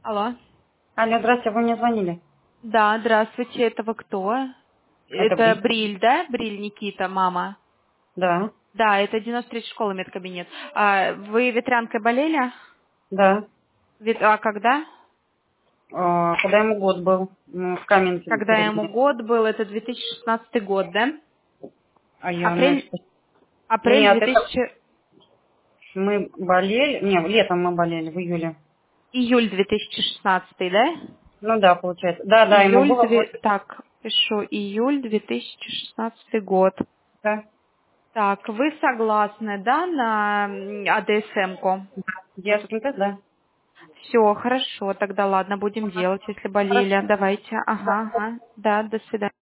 Алло. Алло, здравствуйте, вы мне звонили? Да, здравствуйте, это вы кто? Это Это Бриль. Бриль, да? Бриль Никита, мама. Да, Да, это 93 школа, медкабинет. Вы ветрянкой болели? да. А когда? Когда ему год был, в Каменке Когда ему перевели. год был, это 2016 год, да? А я, Апрель, апрель Нет, это 2000, мы болели, не, летом мы болели, в июле. июль 2016, да? Ну да, получается. Да, да, ему Июль, было год. так, пишу, июль 2016 год. Да, Так, вы согласны, да, на АДСМ-ку? Ясненько, да. Все, хорошо, тогда ладно, будем делать, если болели. Хорошо. Давайте. Да. Ага, ага. Да, до свидания.